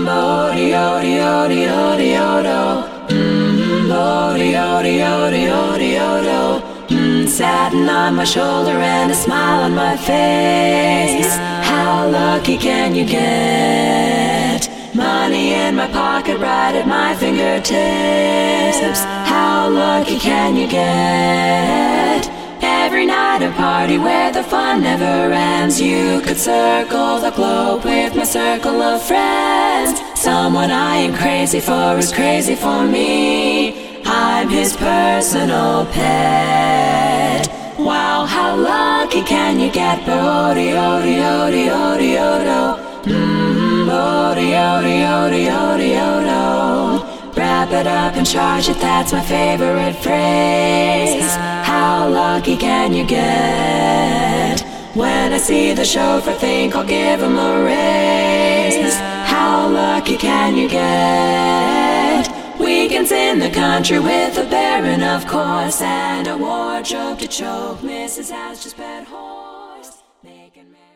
Odi, odi, odi, odi, odo. Odi, odi, odi, odi, odo. Satin on my shoulder and a smile on my face. How lucky can you get? Money in my pocket, right at my fingertips. How lucky can you get? Every night a party where the fun never ends. You could circle the globe with my circle of friends. Someone I am crazy for is crazy for me. I'm his personal pet. Wow, how lucky can you get? Odi, odi, odi, odi, odo. Odi, odi, odi, odi, odo. Wrap it up and charge it, that's my favorite phrase. How lucky can you get? When I see the chauffeur, think I'll give him a raise. How lucky can you get? Weekends in the country with a baron, of course, and a wardrobe to choke. Mrs. has just bet horse. Making